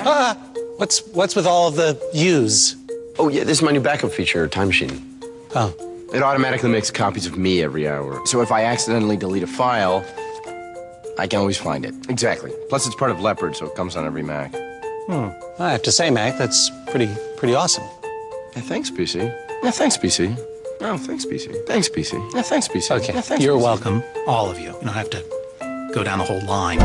What's with all of the U's? Oh, yeah, this is my new backup feature, Time Machine. Oh. It automatically makes copies of me every hour. So if I accidentally delete a file, I can always find it. Exactly. Plus, it's part of Leopard, so it comes on every Mac. I have to say, Mac, that's pretty awesome. Yeah, thanks, PC. Yeah, thanks, PC. Oh, thanks, PC. Thanks, PC. Yeah, thanks, PC. Okay, Yeah, thanks, you're PC. welcome, all of you. You don't have to go down the whole line.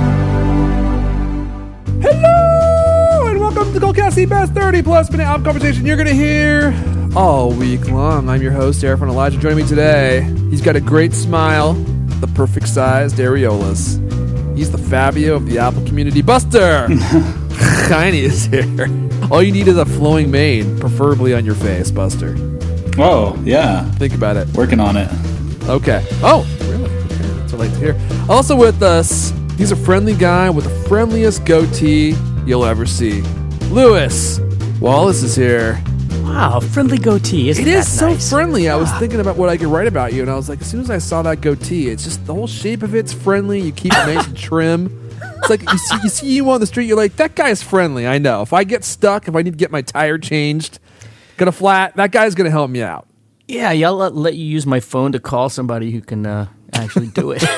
Hello, and welcome to the Goldcast Best 30 Plus Minute Album Conversation you're going to hear all week long. I'm your host, Arifan Elijah. Joining me today, he's got a great smile, the perfect sized areolas. He's the Fabio of the Apple community. Buster! Tiny is here. All you need is a flowing mane, preferably on your face, Buster. Oh, yeah. Think about it. Working on it. Okay. Oh, really? Okay, that's what I like to hear. Also with us, he's a friendly guy with the friendliest goatee you'll ever see. Lewis Wallace is here. Wow, friendly goatee. Isn't It is that so nice? friendly. I was thinking about what I could write about you, and I was like, as soon as I saw that goatee, it's just the whole shape of it's friendly. You keep it nice and trim. It's like you see you on the street, you're like, that guy's friendly. I know. If I get stuck, if I need to get my tire changed, got a flat, that guy's going to help me out. Yeah, I'll let you use my phone to call somebody who can actually do it.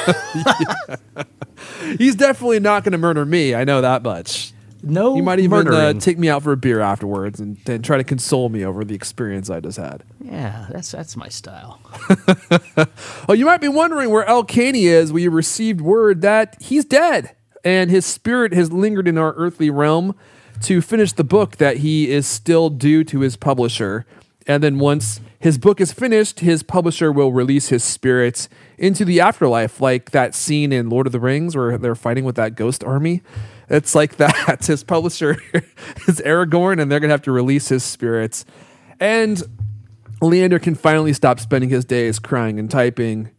He's definitely not going to murder me. I know that much. No, He might even murdering. take me out for a beer afterwards and try to console me over the experience I just had. Yeah, that's my style. Oh, you might be wondering where El Caney is. We received word that he's dead, and his spirit has lingered in our earthly realm to finish the book that he is still due to his publisher. And then once his book is finished, his publisher will release his spirits into the afterlife, like that scene in Lord of the Rings where they're fighting with that ghost army. It's like that. His publisher is Aragorn, and they're going to have to release his spirits. And Leander can finally stop spending his days crying and typing.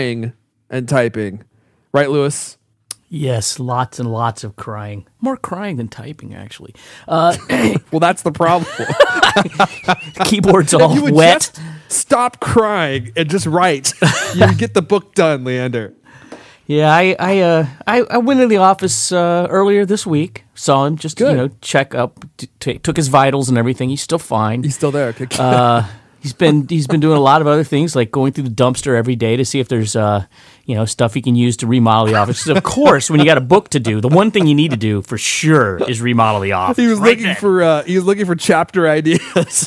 Right, Lewis? Yes, lots and lots of crying. More crying than typing, actually. Well, that's the problem. Keyboard's all You would wet. just stop crying and just write. You would get the book done, Leander. Yeah, I went in the office earlier this week. Saw him, just Good. check up, took his vitals and everything. He's still fine. He's still there. Okay. He's been doing a lot of other things, like going through the dumpster every day to see if there's stuff he can use to remodel the office. Of course, when you got a book to do, the one thing you need to do for sure is remodel the office. He was looking for chapter ideas.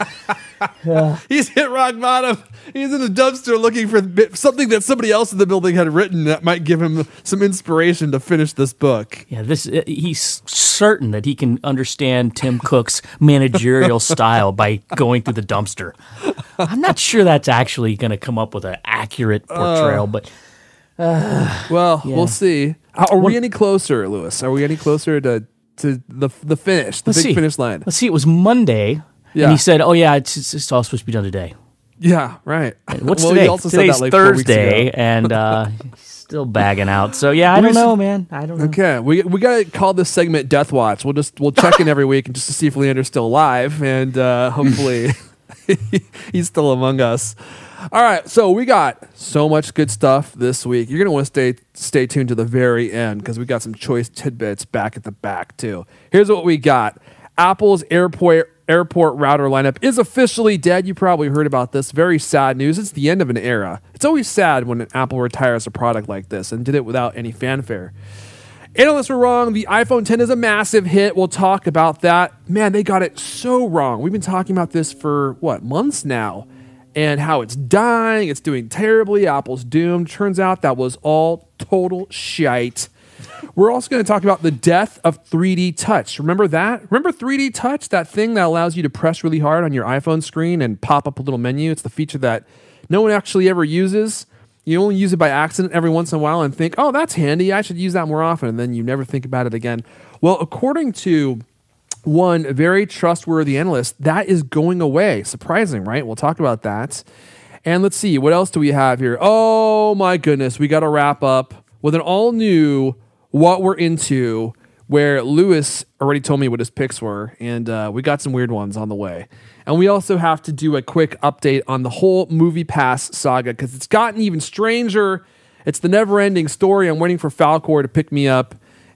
He's hit rock bottom. He's in the dumpster looking for something that somebody else in the building had written that might give him some inspiration to finish this book. Yeah, he's certain that he can understand Tim Cook's managerial style by going through the dumpster. I'm not sure that's actually going to come up with an accurate portrayal, but Well, Yeah. we'll see. Are we any closer, Lewis? Are we any closer to the finish, the big finish line? Let's see. It was Monday, Yeah. and he said, "Oh yeah, it's all supposed to be done today." Yeah, right. What's Well, today? he also said Today's that like 4 weeks Thursday, ago. and he's still bagging out. So yeah, I don't know, man. I don't know. Okay, we gotta call this segment Death Watch. We'll check in every week and just to see if Leander's still alive, and hopefully he's still among us. All right, so we got so much good stuff this week. You're gonna want to stay tuned to the very end because we got some choice tidbits back at the back too. Here's what we got: Apple's airport router lineup is officially dead. You probably heard about this. Very sad news. It's the end of an era. It's always sad when Apple retires a product like this and did it without any fanfare. Analysts were wrong. The iPhone X is a massive hit. We'll talk about that. Man, they got it so wrong. We've been talking about this for, months now, and how it's dying. It's doing terribly. Apple's doomed. Turns out that was all total shite. We're also going to talk about the death of 3D Touch. Remember that? Remember 3D Touch? That thing that allows you to press really hard on your iPhone screen and pop up a little menu. It's the feature that no one actually ever uses. You only use it by accident every once in a while and think, oh, that's handy. I should use that more often. And then you never think about it again. Well, according to one very trustworthy analyst, that is going away. Surprising, right? We'll talk about that. And let's see, what else do we have here? Oh, my goodness. We got to wrap up with an all-new What We're Into, where Lewis already told me what his picks were, and we got some weird ones on the way. And we also have to do a quick update on the whole Movie Pass saga, because it's gotten even stranger. It's the never-ending story. I'm waiting for Falcor to pick me up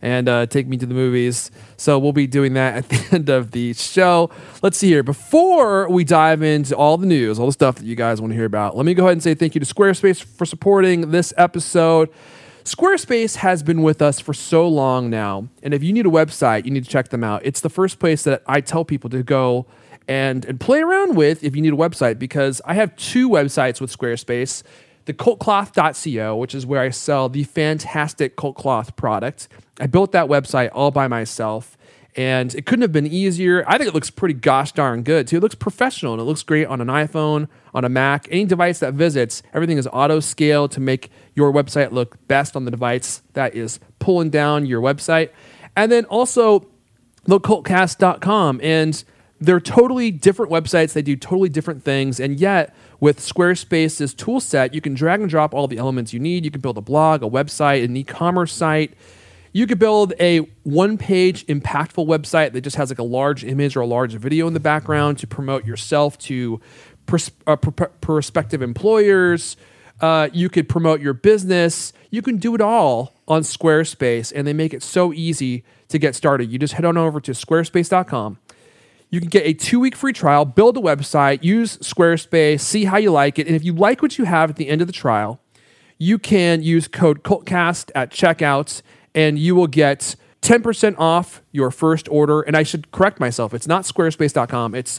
and take me to the movies. So we'll be doing that at the end of the show. Let's see here. Before we dive into all the news, all the stuff that you guys want to hear about, let me go ahead and say thank you to Squarespace for supporting this episode. Squarespace has been with us for so long now, and if you need a website, you need to check them out. It's the first place that I tell people to go and play around with if you need a website, because I have 2 websites with Squarespace. The cultcloth.co, which is where I sell the fantastic Cult Cloth product. I built that website all by myself, and it couldn't have been easier. I think it looks pretty gosh darn good, too. It looks professional, and it looks great on an iPhone, on a Mac, any device that visits. Everything is auto-scaled to make your website look best on the device that is pulling down your website. And then also, thecultcast.com, and they're totally different websites. They do totally different things, and yet with Squarespace's tool set, you can drag and drop all the elements you need. You can build a blog, a website, an e-commerce site. You could build a one-page impactful website that just has like a large image or a large video in the background to promote yourself to prospective employers. You could promote your business. You can do it all on Squarespace, and they make it so easy to get started. You just head on over to squarespace.com. You can get a 2-week free trial, build a website, use Squarespace, see how you like it. And if you like what you have at the end of the trial, you can use code CULTCAST at checkout, and you will get 10% off your first order. And I should correct myself. It's not squarespace.com. It's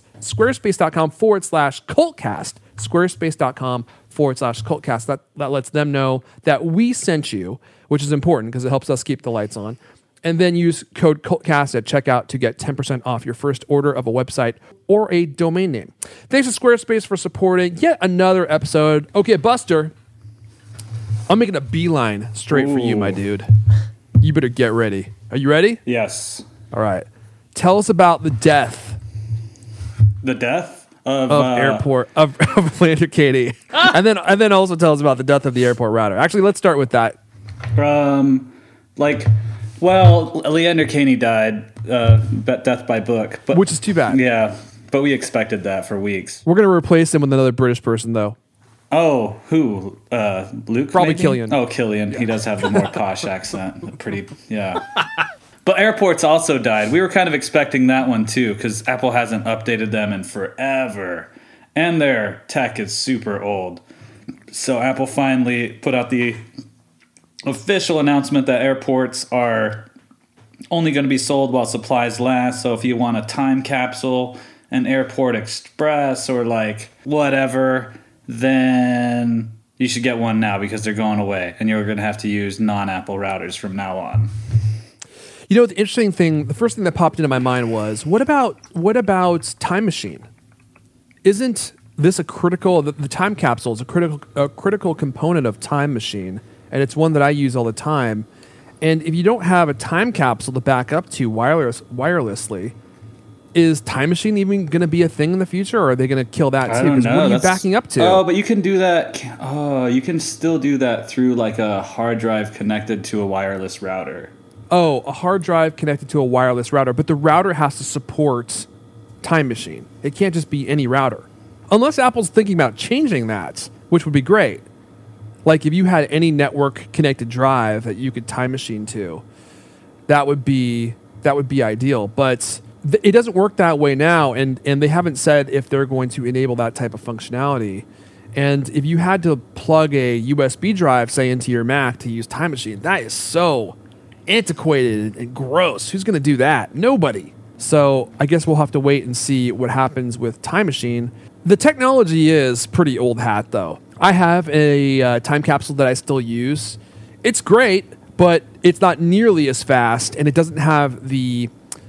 squarespace.com/cultcast. Squarespace.com/cultcast. That lets them know that we sent you, which is important because it helps us keep the lights on. And then use code CULTCAST at checkout to get 10% off your first order of a website or a domain name. Thanks to Squarespace for supporting yet another episode. Okay, Buster, I'm making a beeline straight for you, my dude. You better get ready. Are you ready? Yes. All right. Tell us about the death The death of Leander Katie. and then also tell us about the death of the airport router. Actually, let's start with that. Leander Caney died, death by book, but Which is too bad. yeah, but we expected that for weeks. We're going to replace him with another British person, though. Oh, who? Luke? Probably maybe? Killian. Oh, Killian. Yeah. He does have the more posh accent. Pretty, yeah. But airports also died. We were kind of expecting that one too, because Apple hasn't updated them in forever, and their tech is super old. So Apple finally put out the official announcement that airports are only going to be sold while supplies last. So if you want a time capsule, an Airport Express, or like whatever, then you should get one now because they're going away, and you're going to have to use non-Apple routers from now on. You know, the interesting thing, the first thing that popped into my mind was, what about Time Machine? Isn't this a critical, the time capsule is a critical component of Time Machine, and it's one that I use all the time. And if you don't have a time capsule to back up to wirelessly, is Time Machine even going to be a thing in the future, or are they going to kill that too? I don't know. What are you backing up to? Oh, but you can do that. Oh, you can still do that through like a hard drive connected to a wireless router. Oh, a hard drive connected to a wireless router, but the router has to support Time Machine. It can't just be any router. Unless Apple's thinking about changing that, which would be great. Like if you had any network connected drive that you could Time Machine to, that would be ideal. But it doesn't work that way now, and they haven't said if they're going to enable that type of functionality. And if you had to plug a USB drive, say, into your Mac to use Time Machine, that is so antiquated and gross. Who's going to do that? Nobody. So I guess we'll have to wait and see what happens with Time Machine. The technology is pretty old hat, though. I have a time capsule that I still use. It's great, but it's not nearly as fast, and it doesn't have the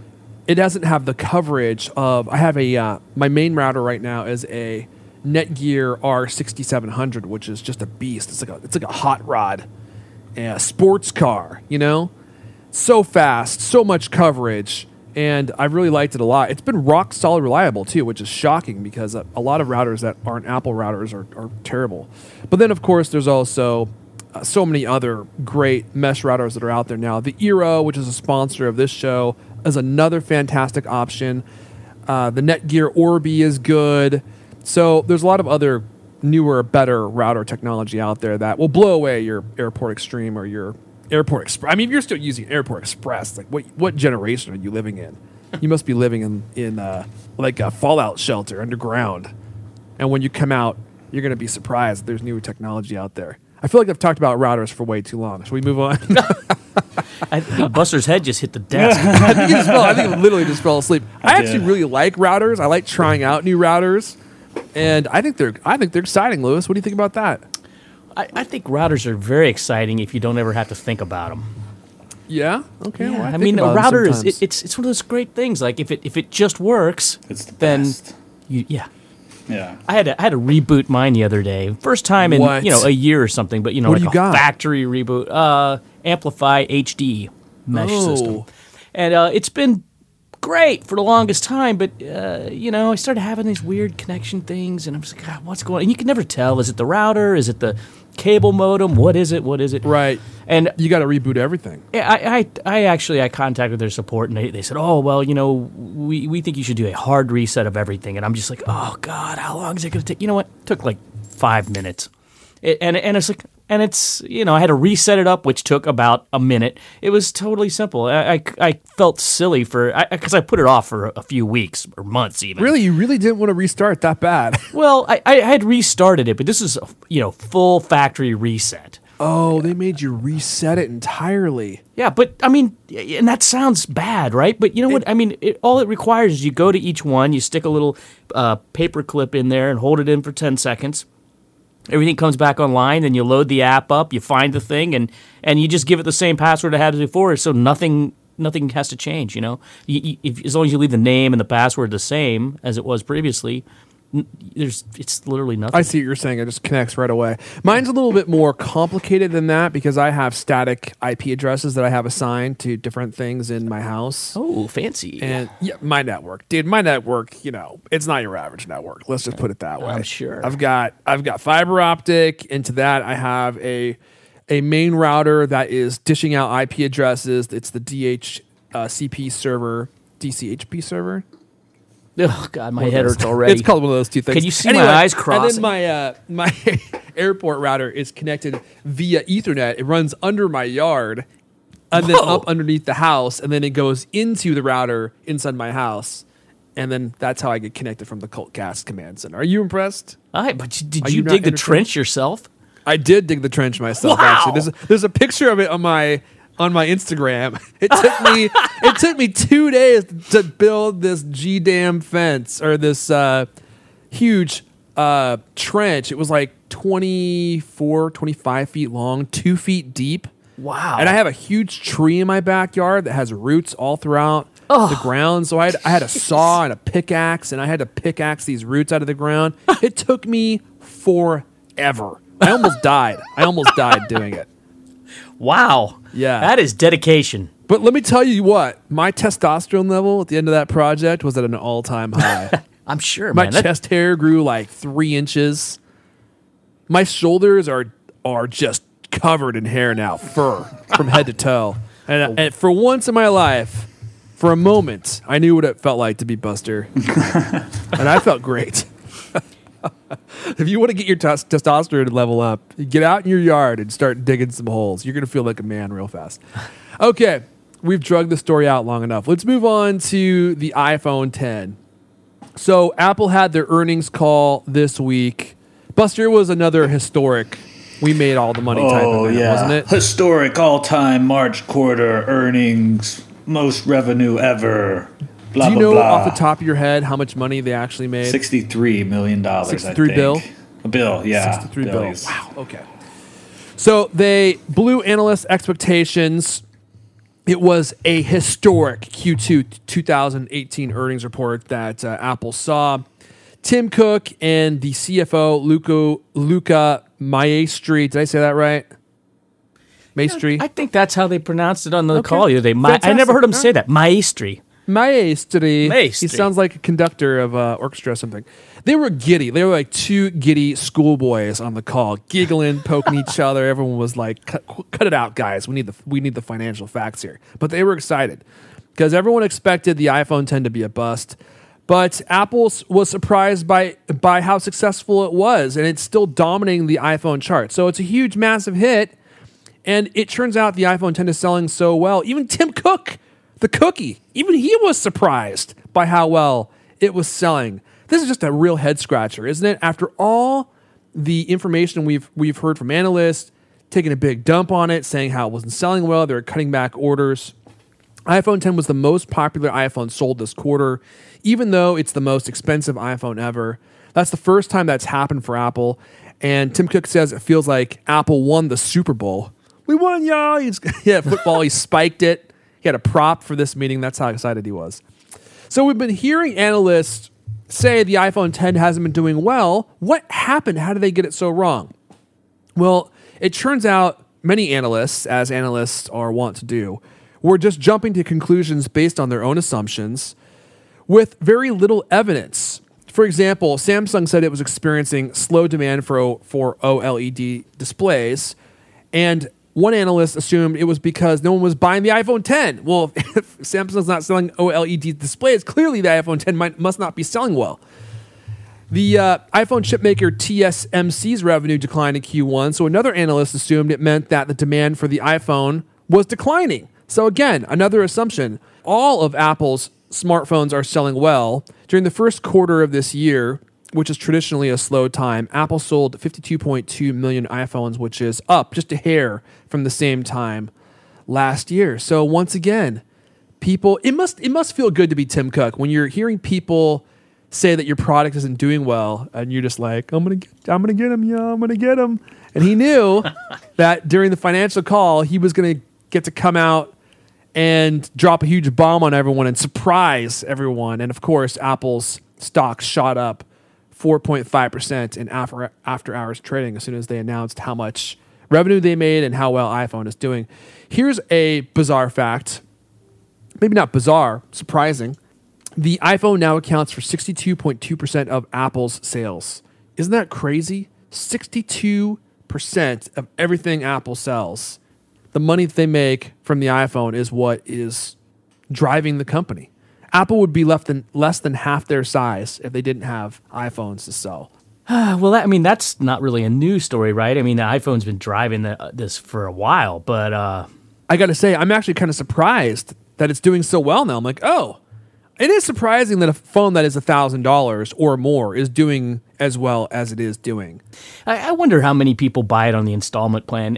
coverage of. I have my main router right now is a Netgear R6700, which is just a beast. It's like a hot rod, a sports car. You know, so fast, so much coverage. And I've really liked it a lot. It's been rock solid reliable too, which is shocking because a lot of routers that aren't Apple routers are terrible. But then, of course, there's also so many other great mesh routers that are out there now. The Eero, which is a sponsor of this show, is another fantastic option. The Netgear Orbi is good. So there's a lot of other newer, better router technology out there that will blow away your Airport Extreme or your Airport Express. I mean, if you're still using Airport Express, like what generation are you living in? You must be living in like a fallout shelter underground. And when you come out, you're going to be surprised that there's new technology out there. I feel like I've talked about routers for way too long. Should we move on? I think Buster's head just hit the desk. I think he literally just fell asleep. I actually did. really like routers. I like trying out new routers, and I think they're exciting. Lewis, what do you think about that? I think routers are very exciting if you don't ever have to think about them. Yeah. Okay. well, I think mean, a about them router is sometimes. it's one of those great things. Like if it just works, It's the then best. yeah. Yeah. I had to reboot mine the other day. First time in What? a year or something. But What like do you a got? factory reboot. Amplify HD mesh system, and it's been great for the longest time. But I started having these weird connection things, and I was like, God, what's going on? And you can never tell. Is it the router? Is it the cable modem? What is it? Right. And You got to reboot everything. I actually contacted their support and they said, oh, well, we think you should do a hard reset of everything. And I'm just like, oh, God, how long is it going to take? You know what? It took like 5 minutes. And it's like, and it's, I had to reset it up, which took about a minute. It was totally simple. I felt silly because I put it off for a few weeks or months even. Really, you really didn't want to restart that bad. Well, I had restarted it, but this is, full factory reset. Oh, they made you reset it entirely. Yeah, but I mean, and that sounds bad, right? But you know what? I mean, all it requires is you go to each one, you stick a little paper clip in there and hold it in for 10 seconds. Everything comes back online, and you load the app up, you find the thing, and you just give it the same password it had before, so nothing has to change, as long as you leave the name and the password the same as it was previously, it's literally nothing. I see what you're saying. It just connects right away. Mine's a little bit more complicated than that because I have static IP addresses that I have assigned to different things in my house. Oh, fancy. And yeah, my network, dude, my network, it's not your average network. Let's just put it that way. I'm sure. I've got fiber optic. Into that, I have a main router that is dishing out IP addresses. It's the DHCP server, DCHP server. Oh, God, my head hurts already. It's called one of those two things. Can you see my eyes crossing? And then my airport router is connected via Ethernet. It runs under my yard and then Whoa. up underneath the house, and then it goes into the router inside my house. And then that's how I get connected from the Cultcast command center. Are you impressed? All right, but did Are you you not dig the entertained? trench yourself? I did dig the trench myself. Wow. Actually, there's a picture of it on my Instagram. It took me 2 days to build this G-damn fence or this huge trench. It was like 25 feet long, 2 feet deep. Wow. And I have a huge tree in my backyard that has roots all throughout the ground. So I had a saw and a pickaxe, and I had to pickaxe these roots out of the ground. It took me forever. I almost died. Doing it. Wow. Yeah. That is dedication. But let me tell you what, my testosterone level at the end of that project was at an all-time high. I'm sure, My man. That- chest hair grew like 3 inches. My shoulders are just covered in hair now, fur from head to toe. And for once in my life, for a moment, I knew what it felt like to be Buster. And I felt great. If you want to get your testosterone level up, get out in your yard and start digging some holes. You're going to feel like a man real fast. Okay, we've drugged the story out long enough. Let's move on to the iPhone 10. So Apple had their earnings call this week. Buster, was another historic, we made all the money type of event, wasn't it? Historic all-time March quarter earnings, most revenue ever. Blah, Do you blah, know blah. off the top of your head how much money they actually made? $63 million, 63 I think. bill? A bill, yeah. 63 billions. bill. Wow, okay. So they blew analyst expectations. It was a historic Q2 2018 earnings report that Apple saw. Tim Cook and the CFO, Luca Maestri. Did I say that right? Maestri? I think that's how they pronounced it on the Okay. call the other day. I Fantastic. never heard him say that. Maestri. Maestri. Maestri. He sounds like a conductor of orchestra or something. They were giddy. They were like two giddy schoolboys on the call, giggling, poking each other. Everyone was like, "Cut it out, guys. We need the financial facts here." But they were excited because everyone expected the iPhone 10 to be a bust. But Apple was surprised by how successful it was, and it's still dominating the iPhone chart. So it's a huge, massive hit. And it turns out the iPhone 10 is selling so well. Even Tim Cook, the cookie, even he was surprised by how well it was selling. This is just a real head scratcher, isn't it? After all the information we've heard from analysts, taking a big dump on it, saying how it wasn't selling well, they were cutting back orders. iPhone 10 was the most popular iPhone sold this quarter, even though it's the most expensive iPhone ever. That's the first time that's happened for Apple. And Tim Cook says it feels like Apple won the Super Bowl. We won, y'all. Yeah, football. He spiked it. He had a prop for this meeting. That's how excited he was. So we've been hearing analysts say the iPhone 10 hasn't been doing well. What happened? How did they get it so wrong? Well, it turns out many analysts, as analysts are wont to do, were just jumping to conclusions based on their own assumptions with very little evidence. For example, Samsung said it was experiencing slow demand for OLED displays, and one analyst assumed it was because no one was buying the iPhone 10. Well, if Samsung's not selling OLED displays, clearly the iPhone 10 must not be selling well. The iPhone chipmaker TSMC's revenue declined in Q1, so another analyst assumed it meant that the demand for the iPhone was declining. So again, another assumption. All of Apple's smartphones are selling well. During the first quarter of this year, which is traditionally a slow time, Apple sold 52.2 million iPhones, which is up just a hair from the same time last year. So once again, people, it must feel good to be Tim Cook when you're hearing people say that your product isn't doing well, and you're just like, I'm gonna get him, yeah, I'm gonna get him. And he knew that during the financial call, he was gonna get to come out and drop a huge bomb on everyone and surprise everyone. And of course, Apple's stock shot up 4.5% in after-hours trading as soon as they announced how much revenue they made and how well iPhone is doing. Here's a bizarre fact. Maybe not bizarre, surprising. The iPhone now accounts for 62.2% of Apple's sales. Isn't that crazy? 62% of everything Apple sells. The money that they make from the iPhone is what is driving the company. Apple would be less than half their size if they didn't have iPhones to sell. Well, that's not really a new story, right? I mean, the iPhone's been driving this for a while, but I got to say, I'm actually kind of surprised that it's doing so well now. I'm like, oh, it is surprising that a phone that is $1,000 or more is doing as well as it is doing. I wonder how many people buy it on the installment plan.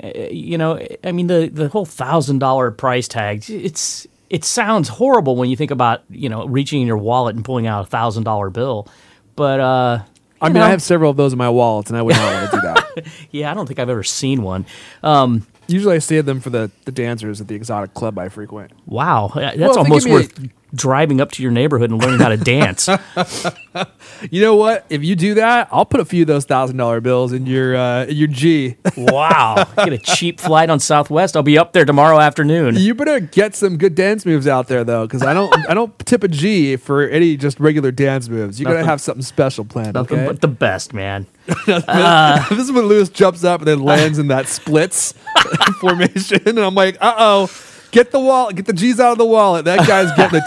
The whole $1,000 price tag, it sounds horrible when you think about, reaching in your wallet and pulling out $1,000 bill. But, I have several of those in my wallet, and I would not want to do that. Yeah, I don't think I've ever seen one. Usually I save them for the dancers at the exotic club I frequent. Wow. That's almost worth driving up to your neighborhood and learning how to dance. You know what? If you do that, I'll put a few of those $1,000 bills in your G. Wow. Get a cheap flight on Southwest. I'll be up there tomorrow afternoon. You better get some good dance moves out there, though, because I don't tip a G for any just regular dance moves. You got to have something special planned, Nothing okay? but the best, man. This is when Lewis jumps up and then lands in that splits formation, and I'm like, uh-oh. Get the wallet. Get the G's out of the wallet. That guy's getting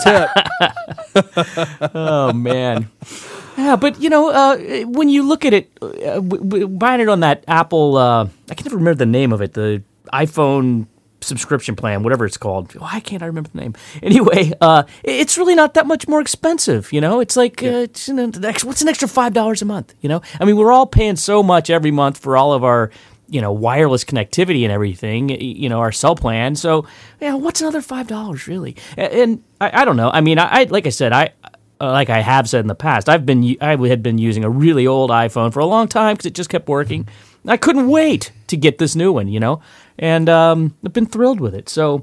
a tip. Oh, man. Yeah, but, when you look at it, buying it on that Apple, I can never remember the name of it, the iPhone subscription plan, whatever it's called. Why can't I remember the name? Anyway, it's really not that much more expensive, It's like, what's an extra $5 a month, we're all paying so much every month for all of our wireless connectivity and everything, our cell plan. So, what's another $5 really? And I don't know. I mean, like I said, like I have said in the past, I had been using a really old iPhone for a long time because it just kept working. I couldn't wait to get this new one, and I've been thrilled with it. So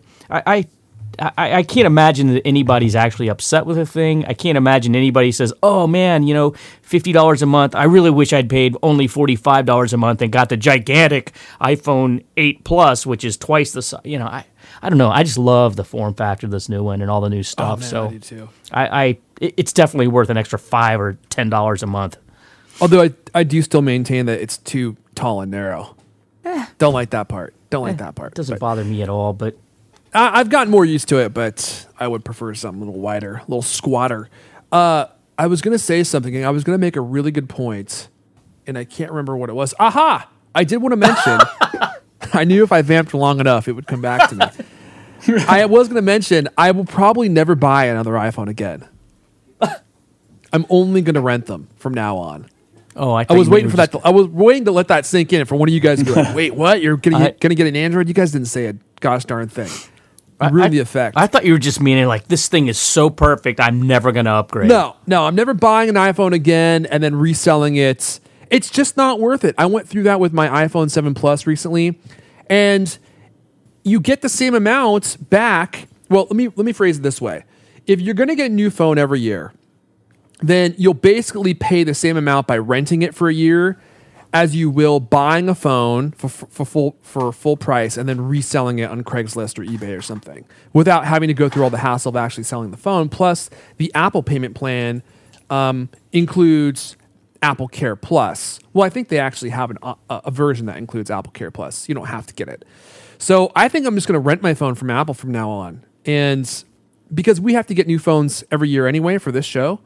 I can't imagine that anybody's actually upset with the thing. I can't imagine anybody says, oh, man, $50 a month. I really wish I'd paid only $45 a month and got the gigantic iPhone 8 Plus, which is twice the size. I don't know. I just love the form factor of this new one and all the new stuff. Man, so I do too. It's definitely worth an extra $5 or $10 a month. Although I do still maintain that it's too tall and narrow. Don't like that part. It doesn't bother me at all, but I've gotten more used to it, but I would prefer something a little wider, a little squatter. I was going to say something. I was going to make a really good point, and I can't remember what it was. Aha! I did want to mention I knew if I vamped long enough, it would come back to me. I was going to mention, I will probably never buy another iPhone again. I'm only going to rent them from now on. Oh, I was waiting for that. I was waiting to let that sink in for one of you guys to be like, wait, what? You're going to get an Android? You guys didn't say a gosh darn thing. You ruined the effect. I thought you were just meaning like, this thing is so perfect, I'm never going to upgrade. No, I'm never buying an iPhone again and then reselling it. It's just not worth it. I went through that with my iPhone 7 Plus recently, and you get the same amount back. Well, let me phrase it this way. If you're going to get a new phone every year, then you'll basically pay the same amount by renting it for a year as you will buying a phone for full price and then reselling it on Craigslist or eBay or something without having to go through all the hassle of actually selling the phone. Plus, the Apple payment plan includes Apple Care Plus. Well, I think they actually have a version that includes Apple Care Plus. You don't have to get it. So I think I'm just going to rent my phone from Apple from now on. And because we have to get new phones every year anyway for this show.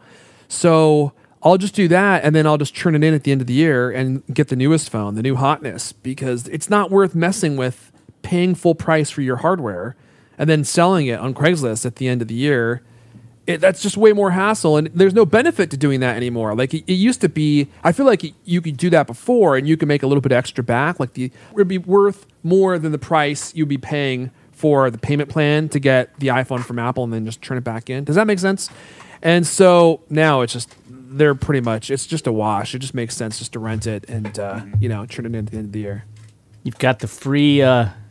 So I'll just do that, and then I'll just turn it in at the end of the year and get the newest phone, the new hotness, because it's not worth messing with paying full price for your hardware and then selling it on Craigslist at the end of the year. That's just way more hassle, and there's no benefit to doing that anymore. Like it used to be, I feel like you could do that before, and you could make a little bit extra back. Like it would be worth more than the price you'd be paying for the payment plan to get the iPhone from Apple and then just turn it back in. Does that make sense? And so now it's just, it's just a wash. It just makes sense just to rent it and, turn it in at the end of the year. You've got the free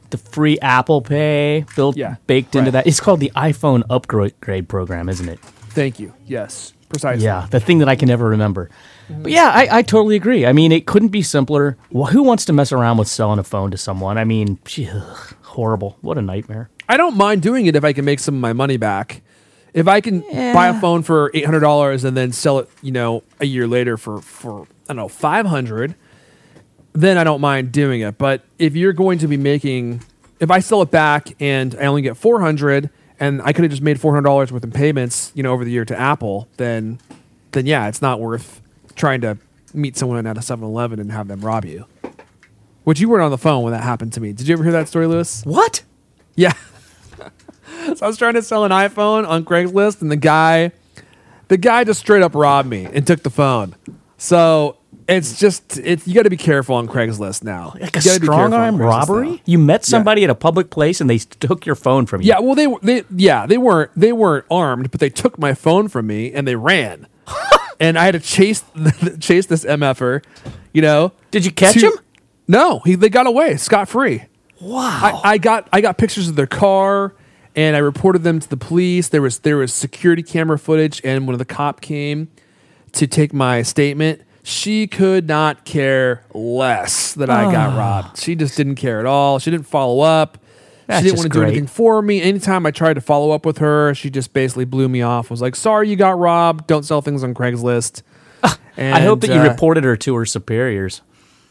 Apple Pay baked into that. It's called the iPhone upgrade program, isn't it? Thank you. Yes, precisely. Yeah, the thing that I can never remember. But yeah, I totally agree. I mean, it couldn't be simpler. Well, who wants to mess around with selling a phone to someone? I mean, horrible. What a nightmare. I don't mind doing it if I can make some of my money back. If I can buy a phone for $800 and then sell it, a year later for I don't know, $500, then I don't mind doing it. But if you're going to be if I sell it back and I only get $400 and I could have just made $400 worth of payments, over the year to Apple, then yeah, it's not worth trying to meet someone at a 7-Eleven and have them rob you. Which you weren't on the phone when that happened to me. Did you ever hear that story, Lewis? What? Yeah. So I was trying to sell an iPhone on Craigslist, and the guy just straight up robbed me and took the phone. So you got to be careful on Craigslist now. Like a strong arm robbery? Now. You met somebody at a public place and they took your phone from you. Yeah, well they weren't armed, but they took my phone from me and they ran. And I had to chase this MFer, Did you catch him? No, they got away scot-free. Wow. I got pictures of their car. And I reported them to the police. There was security camera footage, and when the cop came to take my statement, she could not care less that I got robbed. She just didn't care at all. She didn't follow up. She didn't want to do anything for me. Anytime I tried to follow up with her, she just basically blew me off. Was like, "Sorry, you got robbed. Don't sell things on Craigslist." And, I hope that you reported her to her superiors.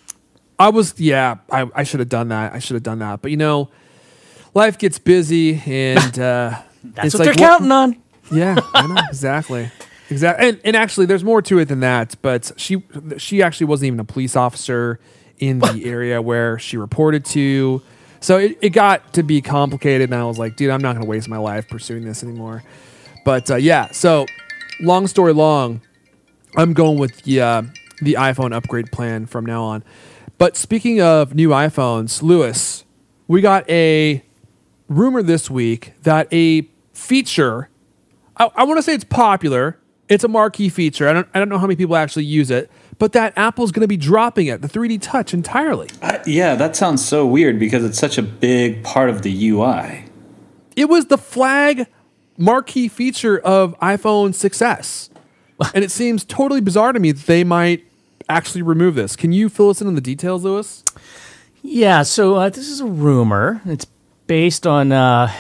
I should have done that. But life gets busy, and that's what they're counting on. Yeah, I know, exactly. And actually, there's more to it than that. But she actually wasn't even a police officer in the area where she reported to. So it got to be complicated, and I was like, dude, I'm not going to waste my life pursuing this anymore. But so long story long, I'm going with the iPhone upgrade plan from now on. But speaking of new iPhones, Lewis, we got a rumor this week that a feature, I want to say it's popular. It's a marquee feature. I don't know how many people actually use it, but that Apple's going to be dropping it, the 3D Touch, entirely. Yeah, that sounds so weird because it's such a big part of the UI. It was the flag marquee feature of iPhone 6S. And it seems totally bizarre to me that they might actually remove this. Can you fill us in on the details, Lewis? Yeah, so this is a rumor. It's based on,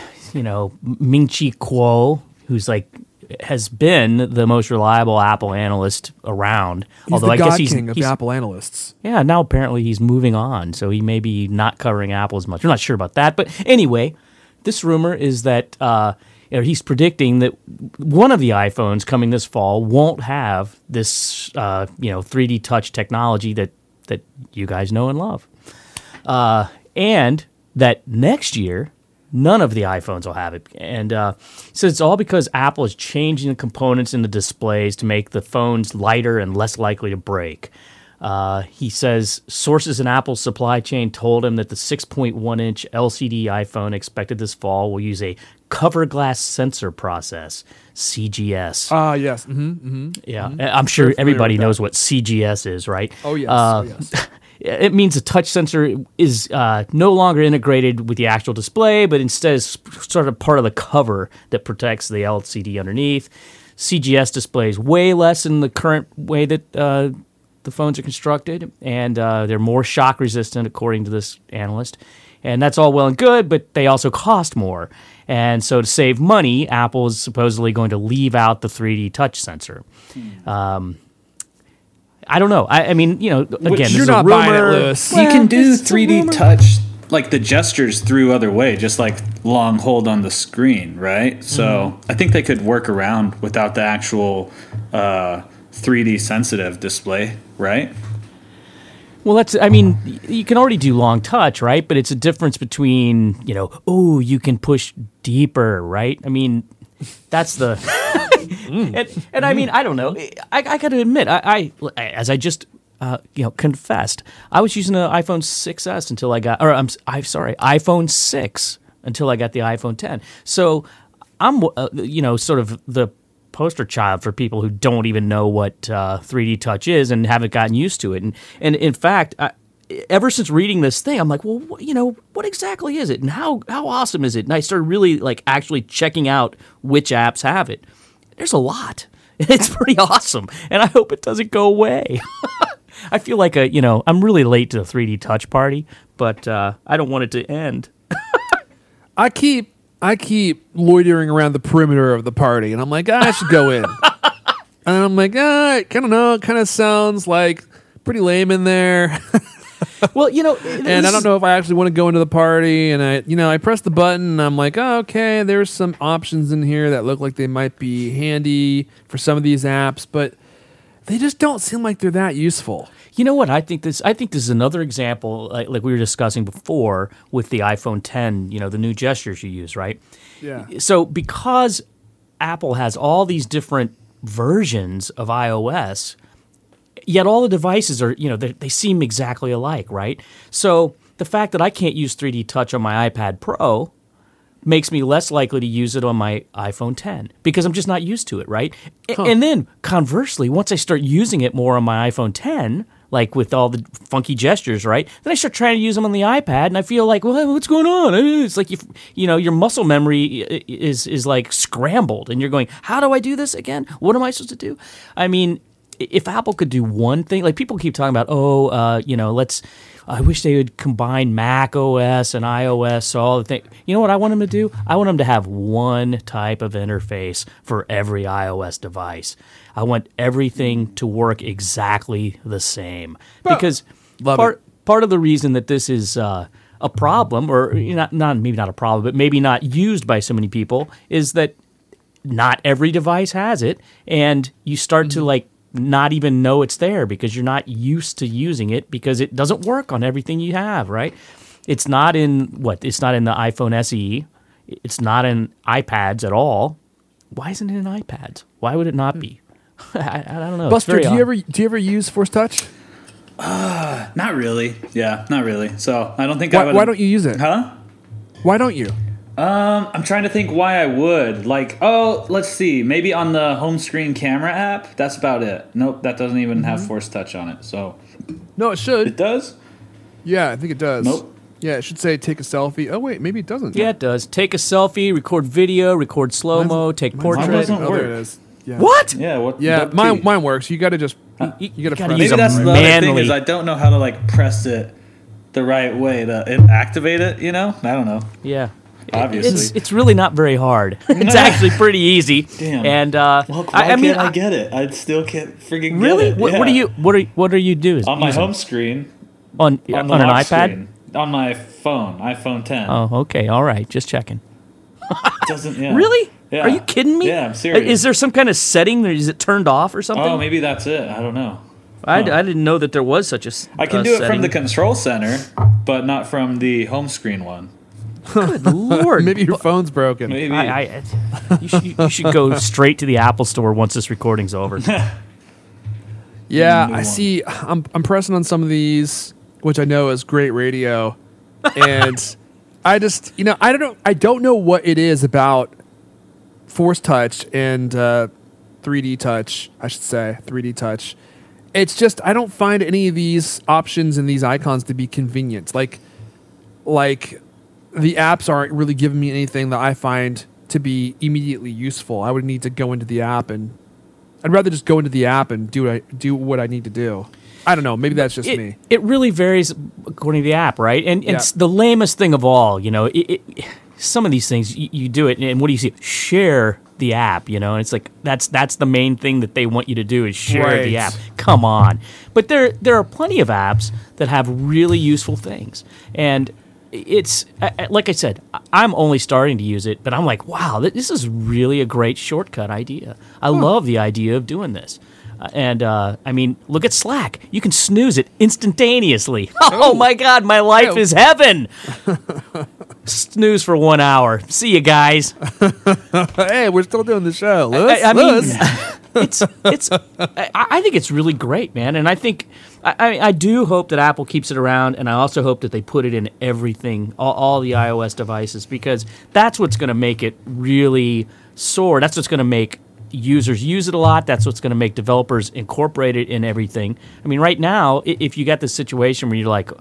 Ming-Chi Kuo, who's has been the most reliable Apple analyst around. He's the God King of the Apple analysts. Yeah, now apparently he's moving on, so he may be not covering Apple as much. We're not sure about that. But anyway, this rumor is that he's predicting that one of the iPhones coming this fall won't have this 3D Touch technology that you guys know and love. and that next year, none of the iPhones will have it. And so it's all because Apple is changing the components in the displays to make the phones lighter and less likely to break. He says sources in Apple's supply chain told him that the 6.1-inch LCD iPhone expected this fall will use a cover glass sensor process, CGS. Ah, yes. Mm-hmm. Yeah, I'm sure Very familiar everybody with that. knows what CGS is, right? Oh, yes. It means the touch sensor is no longer integrated with the actual display, but instead is sort of part of the cover that protects the LCD underneath. CGS displays way less than the current way that the phones are constructed, and they're more shock resistant, according to this analyst. And that's all well and good, but they also cost more. And so to save money, Apple is supposedly going to leave out the 3D touch sensor. I don't know. I mean, you know, again, this you're is a not rumor. buying it, Lewis. You can do it's a 3D rumor. touch, like the gestures through other way, just like long hold on the screen, right? So I think they could work around without the actual 3D sensitive display, right? Well, I mean, you can already do long touch, right? But it's a difference between, you know, oh, you can push deeper, right? I mean, that's the... and I mean, I don't know. I got to admit, I as I just confessed, I was using an iPhone 6s until I got, or I'm sorry, iPhone 6 until I got the iPhone 10. So I'm sort of the poster child for people who don't even know what 3D touch is and haven't gotten used to it. And in fact, ever since reading this thing, I'm like, well, what exactly is it, and how awesome is it? And I started really like actually checking out which apps have it. There's a lot. It's pretty awesome, and I hope it doesn't go away. I feel like I'm really late to the 3D touch party, but I don't want it to end. I keep loitering around the perimeter of the party, and I'm like, I should go in. And I'm like, I kind of know. It kind of sounds like pretty lame in there. Well, And I don't know if I actually want to go into the party. And I press the button, and I'm like, oh, okay, there's some options in here that look like they might be handy for some of these apps, but they just don't seem like they're that useful. You know what? I think this is another example, like we were discussing before with the iPhone 10. The new gestures you use, right? Yeah. So because Apple has all these different versions of iOS, yet all the devices are, they seem exactly alike, right? So the fact that I can't use 3D Touch on my iPad Pro makes me less likely to use it on my iPhone 10 because I'm just not used to it, right? And then conversely, once I start using it more on my iPhone 10, like with all the funky gestures, right? Then I start trying to use them on the iPad, and I feel like, well, what's going on? It's like your muscle memory is like scrambled, and you're going, how do I do this again? What am I supposed to do? I mean, if Apple could do one thing, like people keep talking about, I wish they would combine Mac OS and iOS, so all the things. You know what I want them to do? I want them to have one type of interface for every iOS device. I want everything to work exactly the same. Because part of the reason that this is a problem, or maybe not a problem, but maybe not used by so many people, is that not every device has it, and you start to not even know it's there because you're not used to using it because it doesn't work on everything you have, right? It's not in It's not in the iPhone SE. It's not in iPads at all. Why isn't it in iPads? Why would it not be? I don't know. Buster, do you ever use Force Touch? Not really. Yeah, not really. So I don't think I would. Why don't you use it? Huh? Why don't you? I'm trying to think why I would. Let's see. Maybe on the home screen camera app. That's about it. Nope, that doesn't even have Force Touch on it. So No, it should. it does. Yeah, I think it does. Nope. Yeah, it should say take a selfie. Oh, wait, maybe it doesn't. Yeah, it does. Take a selfie, record video, record slow-mo, take portrait. doesn't Oh, work. there it is. Yeah. What? Yeah. What? Yeah, what key? mine works. You got to just you got to gotta press use Maybe a that's the other thing manually. is I don't know how to press it the right way to activate it. I don't know. Yeah. Obviously. It's really not very hard. It's actually pretty easy. Damn. And I get it? I still can't freaking really? get it. What are you doing? on my home screen on on an the lock iPad? screen, on my phone, iPhone 10. Oh, okay. All right. Just checking. It doesn't. Yeah. Really? Yeah. Are you kidding me? Yeah, I'm serious. Is there some kind of setting? Is it turned off or something? Oh, maybe that's it. I don't know. I didn't know that there was such a. I can do it from the control center, but not from the home screen one. Good Lord. Maybe your phone's broken. Maybe. You should go straight to the Apple Store once this recording's over. Yeah, New I one. see. I'm pressing on some of these, which I know is great radio, and I just I don't know what it is about Force Touch and 3D Touch. I should say 3D Touch. It's just I don't find any of these options and these icons to be convenient. Like the apps aren't really giving me anything that I find to be immediately useful. I would need to go into the app and I'd rather just go into the app and do what I need to do. I don't know. Maybe that's just me. It really varies according to the app, right? And Yeah. it's the lamest thing of all. Some of these things you do it, and what do you see? Share the app, and it's like that's the main thing that they want you to do is share the Right. app. Come on, but there are plenty of apps that have really useful things, and it's like I said, I'm only starting to use it, but I'm like, wow, this is really a great shortcut idea. I love the idea of doing this. I mean, look at Slack. You can snooze it instantaneously. Oh my God, my life is heaven. Snooze for 1 hour. See you guys. Hey, we're still doing the show. Lewis, I mean, Lewis. I think it's really great, man. And I think I do hope that Apple keeps it around, and I also hope that they put it in everything, all the iOS devices, because that's what's going to make it really soar. That's what's going to make users use it a lot. That's what's going to make developers incorporate it in everything. I mean, right now, if you got this situation where you're like,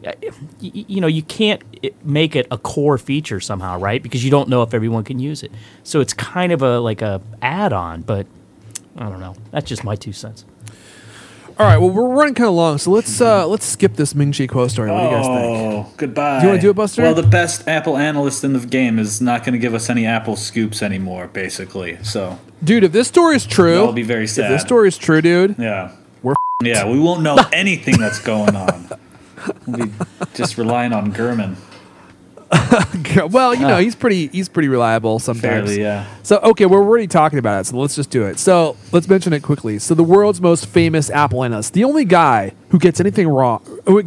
you can't make it a core feature somehow, right? Because you don't know if everyone can use it. So it's kind of like a add-on, but I don't know. That's just my 2 cents. All right, well, we're running kind of long, so let's skip this Ming-Chi Kuo story. What do you guys think? Oh, goodbye. Do you wanna do it, Buster? Well, the best Apple analyst in the game is not going to give us any Apple scoops anymore, basically. So, Dude, if this story is true, I'll be very sad. if this story is true, dude, Yeah. we're Yeah, we won't know anything that's going on. We'll be just relying on Gurman. well, he's pretty reliable sometimes. Fairly, yeah. So, okay, we're already talking about it, so let's just do it. So, let's mention it quickly. So, the world's most famous Apple analyst, the only guy who gets anything right,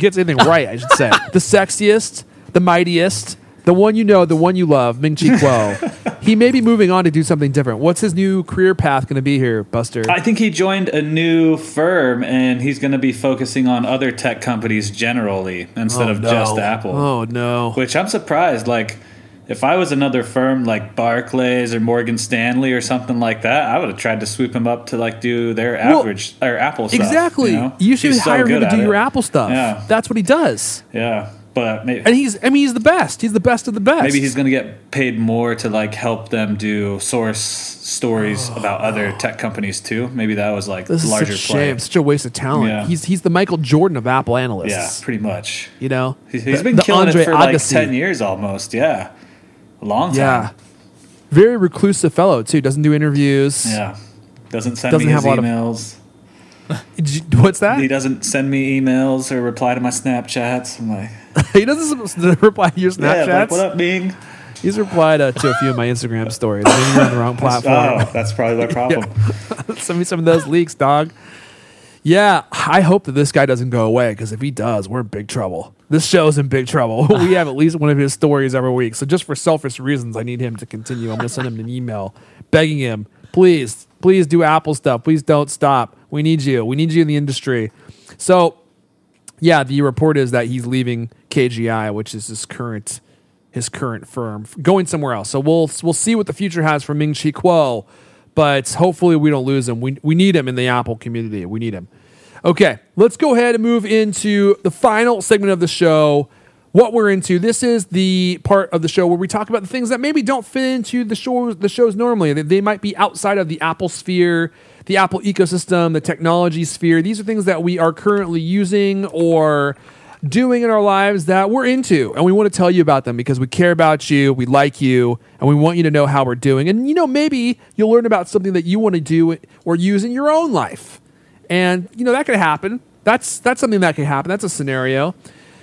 I should say, the sexiest, the mightiest, the one the one you love, Ming-Chi Kuo. He may be moving on to do something different. What's his new career path going to be here, Buster? I think he joined a new firm, and he's going to be focusing on other tech companies generally instead of just Apple. Oh, no. Which I'm surprised. Like, if I was another firm like Barclays or Morgan Stanley or something like that, I would have tried to sweep him up to do their average or Apple stuff. Exactly. You should He's so hire him good to do at your it. Apple stuff. Yeah. That's what he does. Yeah, but maybe. And he's the best. He's the best of the best. Maybe he's going to get paid more to help them do source stories about other tech companies too. Maybe that was This is larger such a play. shame. Such a waste of talent. Yeah. He's the Michael Jordan of Apple analysts. Yeah, pretty much. He's been The killing Andre it for Agassi. 10 years almost. Yeah, a long time. Yeah. Very reclusive fellow too. Doesn't do interviews. Yeah. Doesn't send Doesn't me have his a lot of- emails. What's that? He doesn't send me emails or reply to my Snapchats. I'm like, He doesn't reply to your yeah, Snapchats. what up, Bing? He's replied to a few of my Instagram stories. Maybe you're on the wrong platform. Oh, that's probably my problem. Send me some of those leaks, dog. Yeah, I hope that this guy doesn't go away, because if he does, we're in big trouble. This show's in big trouble. We have at least one of his stories every week. So just for selfish reasons, I need him to continue. I'm going to send him an email begging him, please do Apple stuff. Please don't stop. We need you. We need you in the industry. So, yeah, the report is that he's leaving KGI, which is his current firm, going somewhere else. So we'll see what the future has for Ming-Chi Kuo, but hopefully we don't lose him. We need him in the Apple community. We need him. Okay, let's go ahead and move into the final segment of the show. What we're into. This is the part of the show where we talk about the things that maybe don't fit into the shows normally. They might be outside of the Apple sphere, the Apple ecosystem, the technology sphere. These are things that we are currently using or doing in our lives that we're into, and we want to tell you about them because we care about you, we like you, and we want you to know how we're doing. And maybe you'll learn about something that you want to do or use in your own life. And that could happen. That's something that could happen. That's a scenario.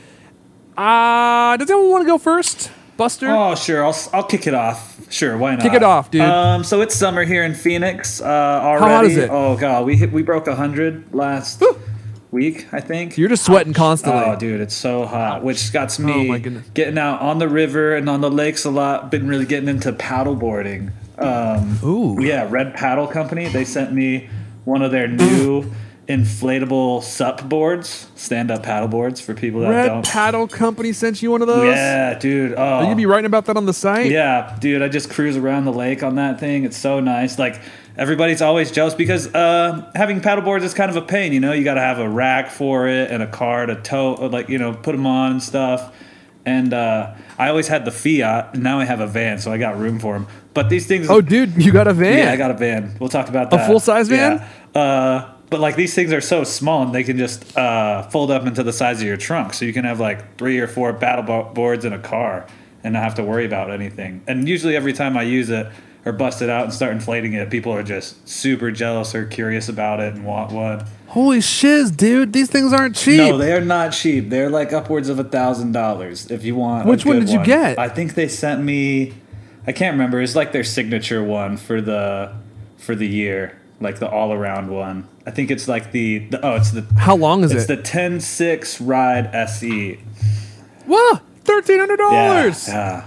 Does anyone want to go first? Buster? Oh, sure. I'll kick it off. Sure, why not? Kick it off, dude. So it's summer here in Phoenix already. hot is it? Oh god, we broke 100 last week, I think. You're just sweating constantly. Oh, dude, it's so hot, which got Oh, me my goodness. getting out on the river and on the lakes a lot. Been really getting into paddle boarding. Ooh. Yeah, Red Paddle Company. They sent me one of their new inflatable SUP boards, stand-up paddle boards for people that Red don't. Paddle Company sent you one of those? Yeah, dude. Oh, Are you gonna be writing about that on the site? yeah, dude. I just cruise around the lake on that thing. It's so nice. Like everybody's always jealous because having paddle boards is kind of a pain. You know, you got to have a rack for it and a car to tow, like put them on and stuff. And I always had the Fiat, and now I have a van, so I got room for them. But these things. Oh, dude, you got a van. Yeah, I got a van. We'll talk about that. A full-size van? Yeah. But like these things are so small, and they can just fold up into the size of your trunk, so you can have like 3 or 4 paddle boards in a car and not have to worry about anything. And usually, every time I use it or bust it out and start inflating it, people are just super jealous or curious about it and want one. Holy shiz, dude. These things aren't cheap. No, they are not cheap. They're like upwards of $1,000 if you want. Which a one good did you get? I think they sent me. I can't remember. It's like their signature one for the year, like the all around one. I think it's like it's the. How long is It's it? the 10.6 Ride SE. Whoa, $1,300. Yeah.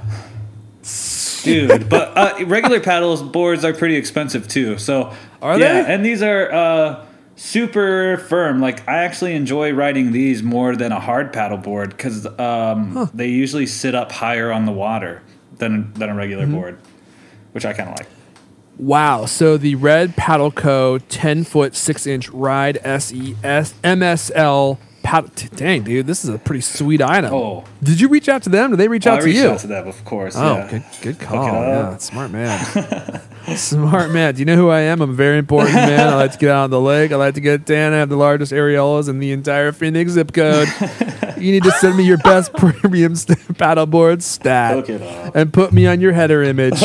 Dude, but regular paddles boards are pretty expensive too. So Are yeah, they? and these are super firm. Like I actually enjoy riding these more than a hard paddle board because they usually sit up higher on the water than a regular Mm-hmm. board, which I kind of like. Wow. So the Red Paddle Co. 10-foot 6-inch Ride SES MSL paddle. Dang, dude, this is a pretty sweet item. Oh. Did you reach out to them? Did they reach I out to reached you? out to them, of course. Oh, yeah. good call. Hook it up. Yeah, smart man. Smart man. Do you know who I am? I'm a very important man. I like to get out on the lake. I like to get tan. I have the largest areolas in the entire Phoenix zip code. You need to send me your best premium paddleboard stat Hook it up. and put me on your header image.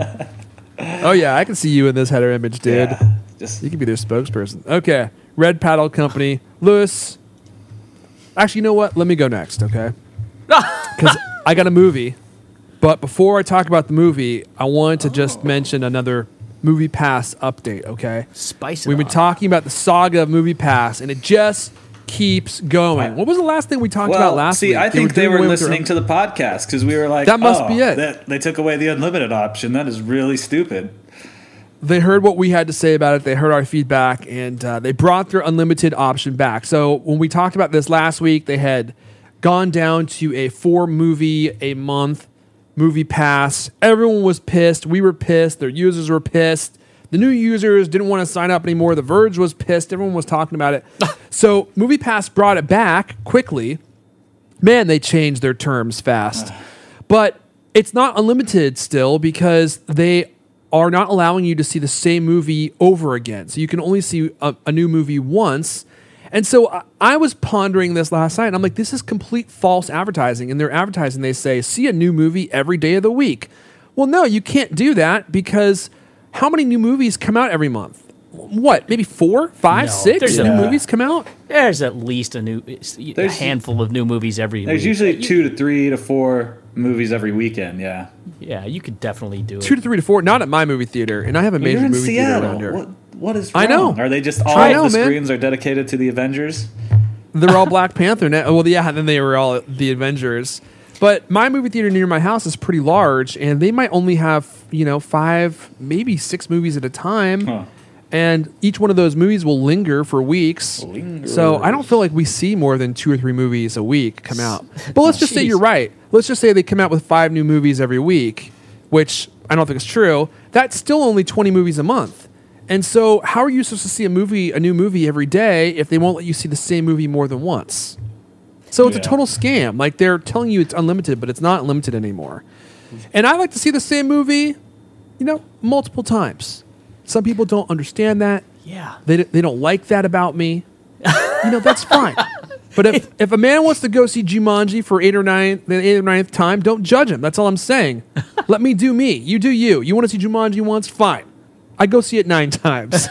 Oh, yeah, I can see you in this header image, dude. Yeah, just You can be their spokesperson. Okay, Red Paddle Company. Lewis. Actually, you know what? Let me go next, okay? Because I got a movie. But before I talk about the movie, I wanted to just mention another Movie Pass update, okay? Spice it We've been up. talking about the saga of Movie Pass, and it just keeps going. What was the last thing we talked about last week? I think they doing were away with their- listening to the podcast because we were like, That must be it. They took away the unlimited option. That is really stupid. They heard what we had to say about it. They heard our feedback, and they brought their unlimited option back. So when we talked about this last week, they had gone down to a 4-movie-a-month movie pass. Everyone was pissed. We were pissed. Their users were pissed. The new users didn't want to sign up anymore. The Verge was pissed. Everyone was talking about it. So Movie Pass brought it back quickly. Man, they changed their terms fast. But it's not unlimited still because they are not allowing you to see the same movie over again. So you can only see a new movie once. And so I was pondering this last night, and I'm like, this is complete false advertising. In their advertising, they say, see a new movie every day of the week. Well, no, you can't do that because how many new movies come out every month? What, maybe 4, 5, No, 6 there's new a- movies come out? There's at least a There's- handful of new movies every There's week. usually 2 to 3 to 4 movies every weekend. Yeah. Yeah, you could definitely do it. 2 to 3 to 4, not at my movie theater, and I have a major You're in movie theater Seattle. around here. What is wrong? I know. Are they just I all know, the man. screens are dedicated to the Avengers? They're all Black Panther now. Well, yeah, then they were all the Avengers. But my movie theater near my house is pretty large, and they might only have 5, maybe 6 movies at a time. Huh. And each one of those movies will linger for weeks. So I don't feel like we see more than 2 or 3 movies a week come out. But let's just say Jeez. you're right. Let's just say they come out with 5 new movies every week, which I don't think is true. That's still only 20 movies a month. And so how are you supposed to see a new movie every day if they won't let you see the same movie more than once? So it's a Yeah. total scam. Like they're telling you it's unlimited, but it's not unlimited anymore. And I like to see the same movie, multiple times. Some people don't understand that. Yeah. They don't like that about me. That's fine. But if a man wants to go see Jumanji for the 8th or 9th time, don't judge him. That's all I'm saying. Let me do me. You do you. You want to see Jumanji once? Fine. I go see it 9 times.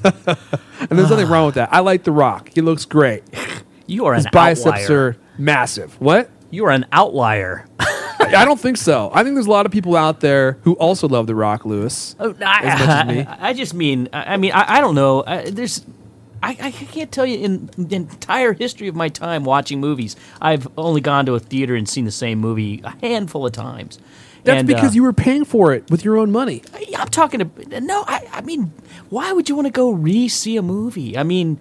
And there's nothing wrong with that. I like The Rock. He looks great. You are His an biceps outlier. are massive. What? You are an outlier. I don't think so. I think there's a lot of people out there who also love The Rock, Lewis. Oh, As much as me. I just mean, I don't know. I can't tell you in the entire history of my time watching movies, I've only gone to a theater and seen the same movie a handful of times. That's And, because you were paying for it with your own money. I'm talking to no. I mean, why would you want to go re-see a movie? I mean,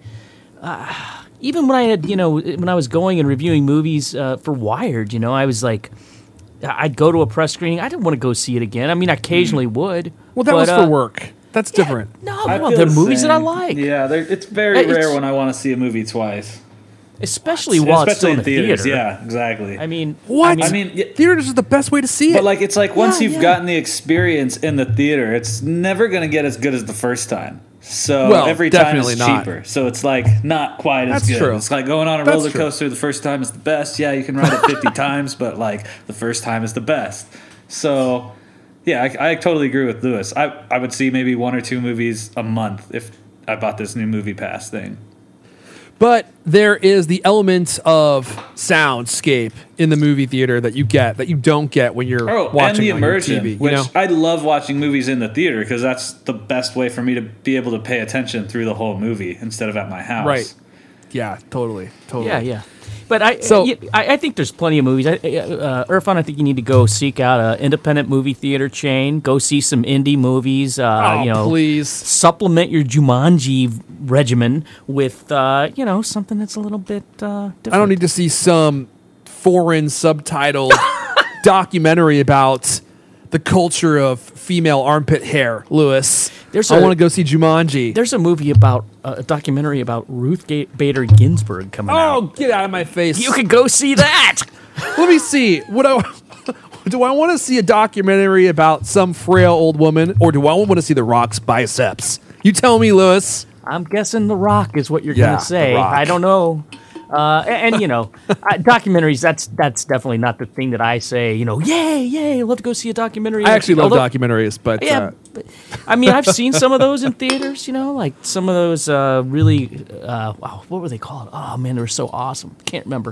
even when I had when I was going and reviewing movies for Wired, I was like, I'd go to a press screening. I didn't want to go see it again. I mean, I occasionally would. Well, that was for work. That's different. No, I well, feel they're the movies that I same. like. Yeah, it's very It's- rare when I want to see a movie twice. Especially while it's still Especially in in the theaters. theater. Yeah, exactly. I mean, What? I mean, yeah, Theaters is the best way to see it. but like it's like once Yeah, you've yeah. gotten the experience in the theater, it's never going to get as good as the first time. So Well, every time definitely it's not. cheaper. So it's like not quite as That's good. true. It's like going on a That's roller true. coaster. The first time is the best. Yeah, you can ride it 50 times, but like the first time is the best. So yeah, I totally agree with Lewis. I would see maybe 1 or 2 movies a month if I bought this new Movie Pass thing. But there is the element of soundscape in the movie theater that you don't get when you're Oh, watching and the on your immersion, TV. which you know? I love watching movies in the theater because that's the best way for me to be able to pay attention through the whole movie instead of at my house. Right. Yeah, totally. yeah. But I So- I think there's plenty of movies. Irfan, I think you need to go seek out an independent movie theater chain. Go see some indie movies. Please. Supplement your Jumanji regimen with something that's a little bit different. I don't need to see some foreign subtitled documentary about the culture of female armpit hair, Lewis. I want to go see Jumanji. There's a movie about a documentary about Ruth Bader Ginsburg coming Oh, out. get out of my face. You can go see that. Let me see. Do I want to see a documentary about some frail old woman, or do I want to see The Rock's biceps? You tell me, Lewis. I'm guessing The Rock is what you're Yeah, going to say. The Rock. I don't know. Documentaries, that's definitely not the thing that I say, yay, love to go see a documentary. I actually love Although- documentaries, but Yeah, but, I mean, I've seen some of those in theaters, like some of those really, what were they called? Oh, man, they were so awesome. Can't remember.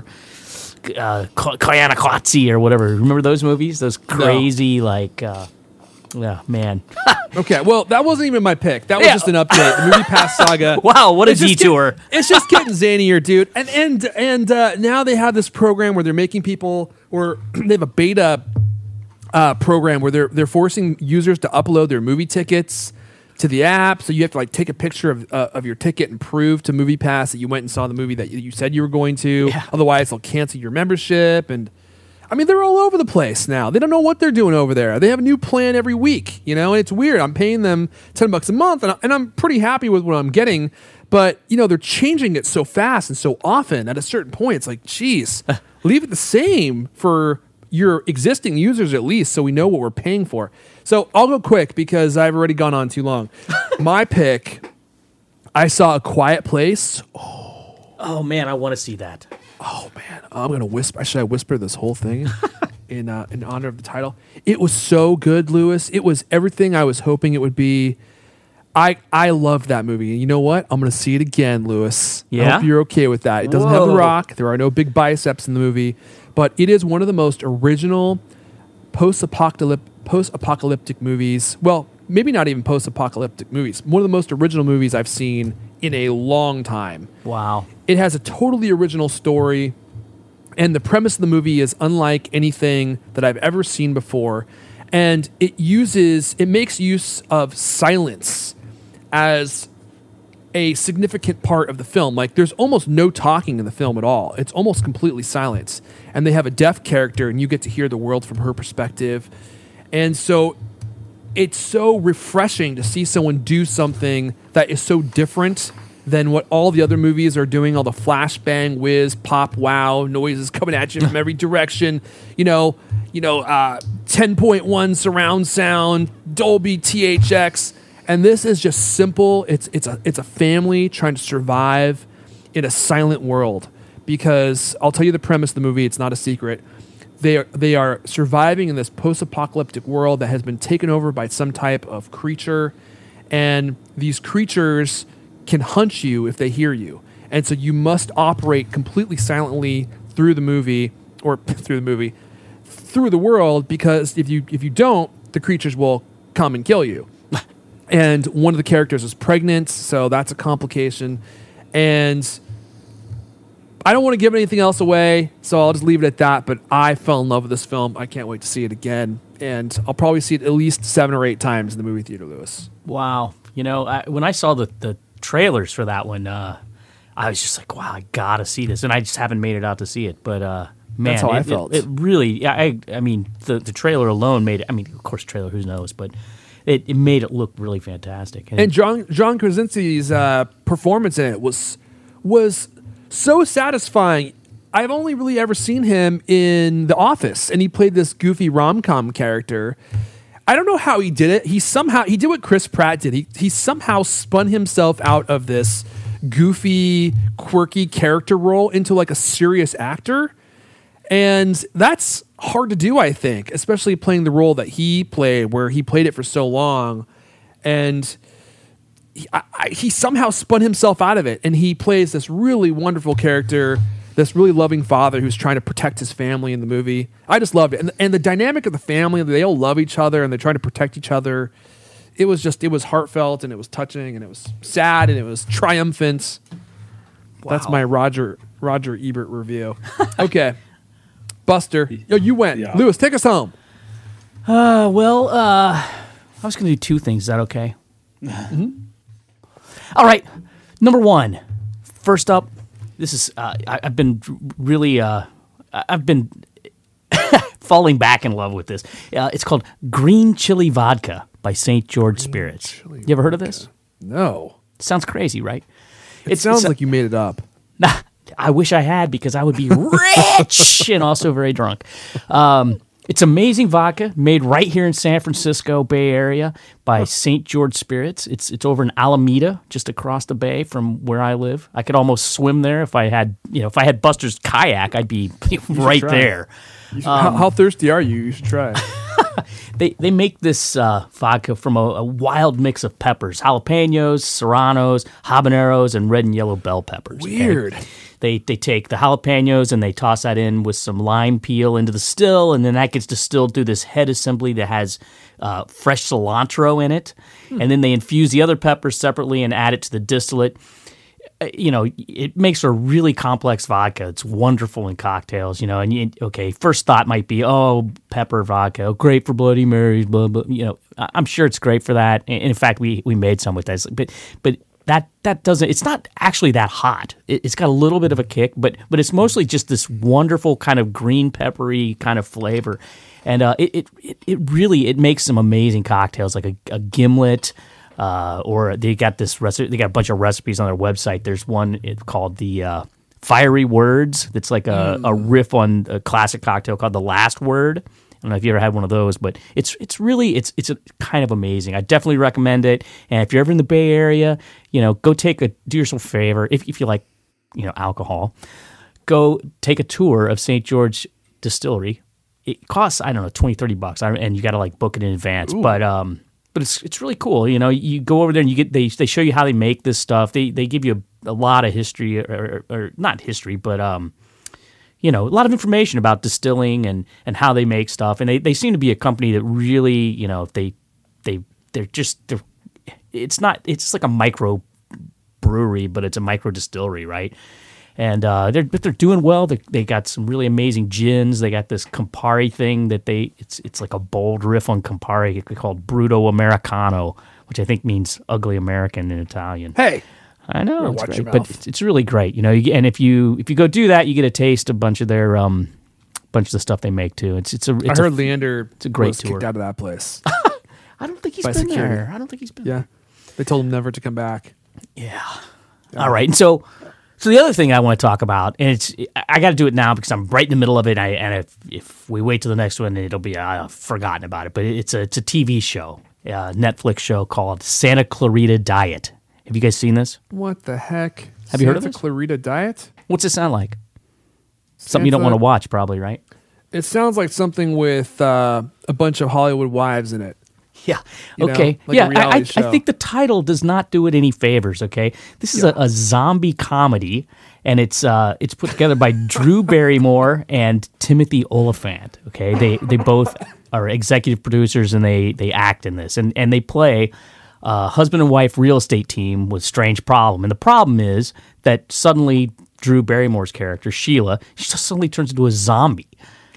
Koyaanisqatsi or whatever. Remember those movies? Those crazy, yeah, man. okay. Well, that wasn't even my pick. That was Yeah. just an update. The Movie Pass Saga. Wow, what a It's just detour. It's just getting zanier, dude. And now they have this program where they're making people, or they have a beta program where they're forcing users to upload their movie tickets to the app. So you have to take a picture of your ticket and prove to Movie Pass that you went and saw the movie that you said you were going to. Yeah. Otherwise, they'll cancel your membership. And I mean, they're all over the place now. They don't know what they're doing over there. They have a new plan every week, and it's weird. I'm paying them $10 a month, and I'm pretty happy with what I'm getting. But they're changing it so fast and so often. At a certain point, it's like, geez, leave it the same for your existing users at least, so we know what we're paying for. So I'll go quick because I've already gone on too long. My pick, I saw A Quiet Place. Oh, man, I want to see that. Oh man, I'm gonna whisper. Should I whisper this whole thing in honor of the title? It was so good, Lewis. It was everything I was hoping it would be. I loved that movie, and you know what? I'm gonna see it again, Lewis. I Yeah? hope you're okay with that. It doesn't have The Whoa. Rock. There are no big biceps in the movie, but it is one of the most original post-apocalyptic movies. Well, maybe not even post-apocalyptic movies. One of the most original movies I've seen in a long time. Wow. It has a totally original story, and the premise of the movie is unlike anything that I've ever seen before. And it makes use of silence as a significant part of the film. Like, there's almost no talking in the film at all. It's almost completely silence. And they have a deaf character, and you get to hear the world from her perspective. And so it's so refreshing to see someone do something that is so different than what all the other movies are doing, all the flashbang, whiz, pop, wow noises coming at you from every direction. 10.1 surround sound, Dolby THX. And this is just simple. It's a family trying to survive in a silent world. Because I'll tell you the premise of the movie, it's not a secret. They are surviving in this post-apocalyptic world that has been taken over by some type of creature, and these creatures can hunt you if they hear you. And so you must operate completely silently through the world, because if you don't, the creatures will come and kill you. And one of the characters is pregnant, so that's a complication. And I don't want to give anything else away, so I'll just leave it at that. But I fell in love with this film. I can't wait to see it again. And I'll probably see it at least 7 or 8 times in the movie theater, Lewis. Wow. When I saw the trailers for that one, I was just like, wow, I got to see this. And I just haven't made it out to see it. But, man, that's how I felt. It really, I mean, the trailer alone made it. I mean, of course, trailer, who knows? But it made it look really fantastic. And John Krasinski's performance in it was so satisfying. I've only really ever seen him in The Office, and he played this goofy rom-com character. I don't know how he did it. He did what Chris Pratt did. He somehow spun himself out of this goofy, quirky character role into like a serious actor. And that's hard to do, I think, especially playing the role that he played, where he played it for so long. And he somehow spun himself out of it, and he plays this really wonderful character, this really loving father who's trying to protect his family in the movie. I just loved it. And the dynamic of the family, they all love each other, and they're trying to protect each other. It was heartfelt, and it was touching, and it was sad, and it was triumphant. Wow. That's my Roger Ebert review. Okay. Buster, you went. Yeah. Lewis, take us home. I was going to do 2 things. Is that okay? Mm-hmm. All right. Number 1. First up, this is I've been really I've been falling back in love with this. It's called Green Chili Vodka by St. George Spirits. You ever heard of this? No. Sounds crazy, right? It sounds like you made it up. Nah, I wish I had, because I would be rich and also very drunk. It's amazing vodka made right here in San Francisco Bay Area by St. George Spirits. It's over in Alameda, just across the bay from where I live. I could almost swim there if I had Buster's kayak. I'd be right there. How thirsty are you? You should try. They make this vodka from a wild mix of peppers: jalapenos, serranos, habaneros, and red and yellow bell peppers. Weird. Okay? They take the jalapenos and they toss that in with some lime peel into the still, and then that gets distilled through this head assembly that has fresh cilantro in it. And then they infuse the other peppers separately and add it to the distillate. It makes a really complex vodka. It's wonderful in cocktails, and first thought might be, oh, pepper vodka, great for Bloody Marys, blah, blah. I'm sure it's great for that. And in fact, we made some with this, but that doesn't, it's not actually that hot. It's got a little bit of a kick, but it's mostly just this wonderful kind of green peppery kind of flavor. And it really makes some amazing cocktails, like a gimlet, or they got this recipe. They got a bunch of recipes on their website. There's one called the Fiery Words. That's like a riff on a classic cocktail called the Last Word. I don't know if you ever had one of those, but it's a kind of amazing. I definitely recommend it. And if you're ever in the Bay Area, go do yourself a favor if you like, alcohol. Go take a tour of St. George Distillery. It costs, I don't know, $20-$30, and you got to book it in advance. Ooh. But it's really cool. You go over there and they show you how they make this stuff. They give you a lot of history, or not history, but a lot of information about distilling and how they make stuff. And they seem to be a company that really, it's just like a micro brewery, but it's a micro distillery, right? And they're doing well. They got some really amazing gins. They got this Campari thing that it's like a bold riff on Campari called Bruto Americano, which I think means ugly American in Italian. Hey, I know, it's great, but it's really great. And if you go do that, you get a taste a bunch of their bunch of the stuff they make too. I heard Leander. It's a great was tour. Kicked out of that place. I don't think he's been there. I don't think he's been. Yeah, they told him never to come back. Yeah. All right, and so the other thing I want to talk about, and I got to do it now because I'm right in the middle of it. And if we wait till the next one, it'll be forgotten about it. But it's a TV show, a Netflix show called Santa Clarita Diet. Have you guys seen this? What the heck? Have you heard of this? Santa Clarita Diet? What's it sound like? Something you don't want to watch, probably, right? It sounds like something with a bunch of Hollywood wives in it. Yeah. Okay. I think the title does not do it any favors. Okay. This is a zombie comedy, and it's put together by Drew Barrymore and Timothy Olyphant. Okay. They both are executive producers, and they act in this, and they play husband and wife real estate team with strange problem. And the problem is that suddenly Drew Barrymore's character, Sheila, she just suddenly turns into a zombie.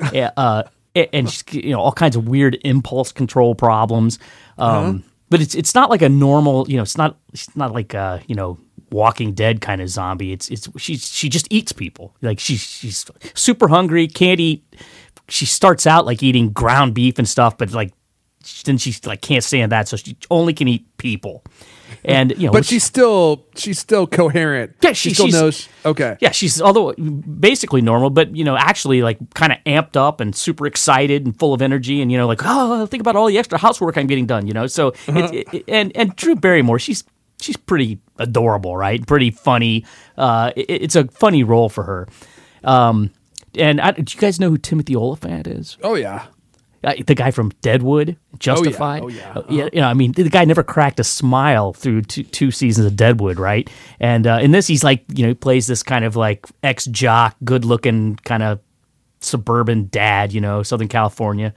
And she's, all kinds of weird impulse control problems. But it's not like a normal, it's not like a, Walking Dead kind of zombie. She just eats people. Like she's super hungry, can't eat. She starts out like eating ground beef and stuff, but like then she like can't stand that, so she only can eat people. And but she's still coherent. Yeah, she still knows. Okay. Yeah, she's although basically normal, but actually like kind of amped up and super excited and full of energy, and like think about all the extra housework I'm getting done. So and Drew Barrymore, she's pretty adorable, right? Pretty funny. It's a funny role for her. And do you guys know who Timothy Olyphant is? Oh yeah. The guy from Deadwood, Justified. Oh yeah. I mean, the guy never cracked a smile through two seasons of Deadwood, right? And in this, he's like, he plays this kind of like ex-jock, good-looking kind of suburban dad, Southern California.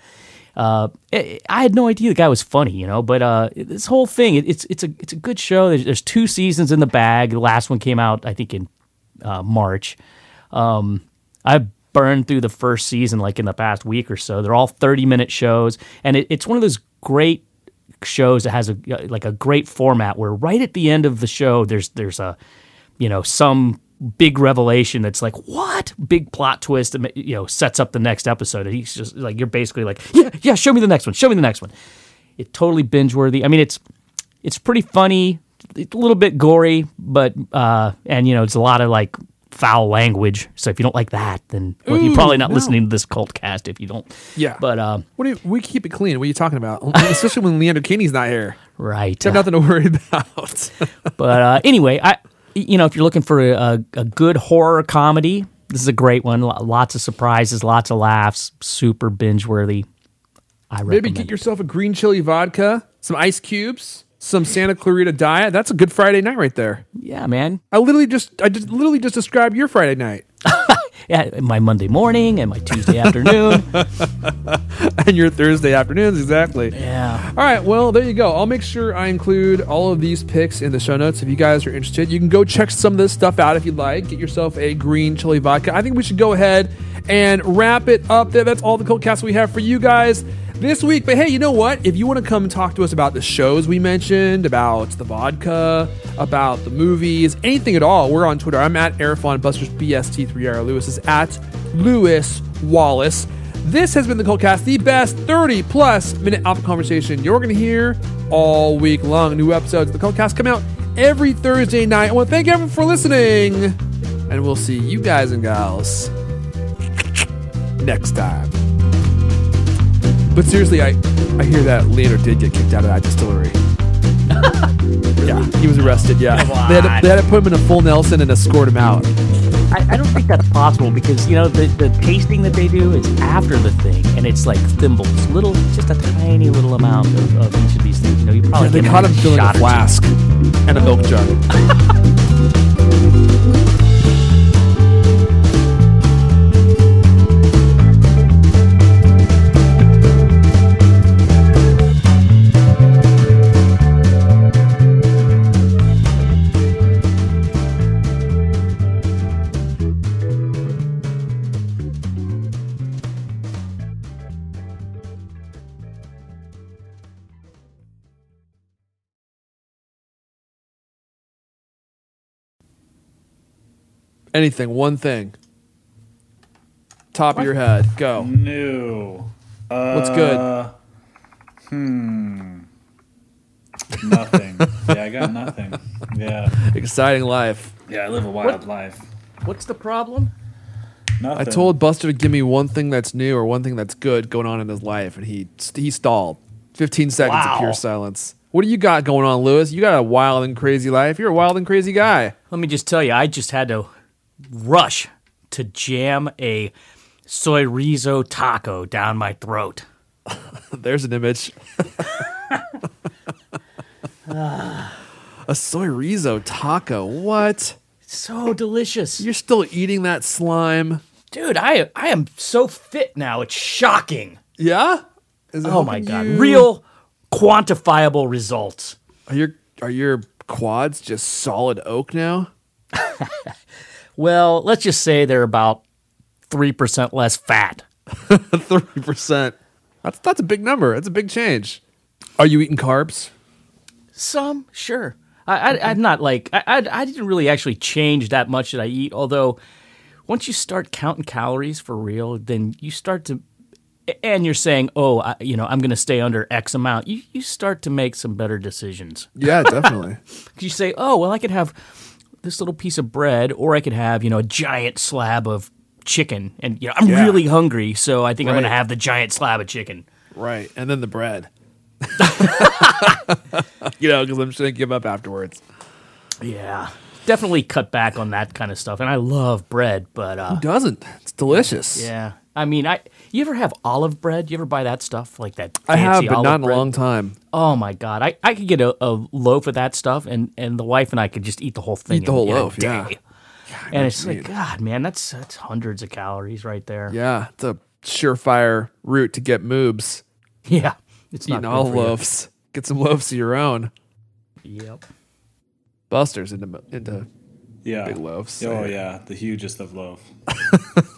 I had no idea the guy was funny, but this whole thing, it's a good show. There's 2 seasons in the bag. The last one came out, I think, in March. I burned through the first season like in the past week or so. They're all 30-minute shows, and it's one of those great shows that has a great format where right at the end of the show there's a some big revelation that's like, what? Big plot twist that sets up the next episode. And he's just like, you're basically like, yeah, show me the next one. It's totally binge worthy. I mean, it's pretty funny. It's a little bit gory, but and it's a lot of like foul language. So if you don't like that, then you're probably not listening to this cult cast if you don't. Yeah. But we keep it clean. What are you talking about? Especially when Leander Kinney's not here. Right. You have nothing to worry about. But anyway, if you're looking for a good horror comedy, this is a great one. Lots of surprises, lots of laughs, super binge worthy. I recommend. Maybe get yourself a green chili vodka, some ice cubes, some Santa Clarita Diet. That's a good Friday night right there. Yeah, man. I literally just described your Friday night. Yeah, my Monday morning and my Tuesday afternoon. And your Thursday afternoons, exactly. Yeah. All right, well, there you go. I'll make sure I include all of these picks in the show notes. If you guys are interested, you can go check some of this stuff out if you'd like. Get yourself a green chili vodka. I think we should go ahead and wrap it up there. That's all the Cultcast we have for you guys this week. But hey, you know what? If you want to come talk to us about the shows we mentioned, about the vodka, about the movies, anything at all, we're on Twitter. I'm at Arifon Busters BST3R. Lewis is at Lewis Wallace. This has been the Cultcast, the best 30-plus minute alpha conversation you're going to hear all week long. New episodes of the Cultcast come out every Thursday night. I want to thank everyone for listening, and we'll see you guys and gals next time. But seriously, I hear that Leander did get kicked out of that distillery. Yeah, he was arrested, yeah. They had to put him in a full Nelson and escort him out. I don't think that's possible because, the tasting that they do is after the thing, and it's like thimbles, just a tiny little amount of each of these things. You probably They get caught him filling shot a or two. flask and a milk jug. Anything, one thing. Top of your head, go. New. What's good? Nothing. Yeah, I got nothing. Yeah. Exciting life. Yeah, I live a wild life. What's the problem? Nothing. I told Buster to give me one thing that's new or one thing that's good going on in his life, and he stalled. 15 seconds of pure silence. What do you got going on, Lewis? You got a wild and crazy life. You're a wild and crazy guy. Let me just tell you, I just had to rush to jam a soy rizo taco down my throat. There's an image. A soy rizo taco. What? So delicious. You're still eating that slime? Dude, I am so fit now. It's shocking. Yeah? Is it Oh my helping God. you? Real quantifiable results. Are your quads just solid oak now? Well, let's just say they're about 3% less fat. 3%. That's a big number. That's a big change. Are you eating carbs? Some, sure. I'm not like I didn't really actually change that much that I eat. Although, once you start counting calories for real, then you start to, and you're saying, I'm going to stay under X amount. You start to make some better decisions. Yeah, definitely. You say, oh well, I could have this little piece of bread, or I could have a giant slab of chicken, and I'm really hungry, so I think I'm going to have the giant slab of chicken. Right, and then the bread. Because I'm just going to give up afterwards. Yeah, definitely cut back on that kind of stuff. And I love bread, but Who doesn't? It's delicious. yeah. I mean, you ever have olive bread? You ever buy that stuff like that? I have, fancy but olive not in bread? a long time. Oh my god, I could get a loaf of that stuff, and the wife and I could just eat the whole thing. Eat the whole in a loaf, yeah. day. And it's like, God, man, that's hundreds of calories right there. Yeah, it's a surefire route to get moobs. Yeah, it's not Eating good all for you. loaves. Get some loaves of your own. Yep. Buster's into Yeah. big loaves. Oh, yeah. The hugest of loaf.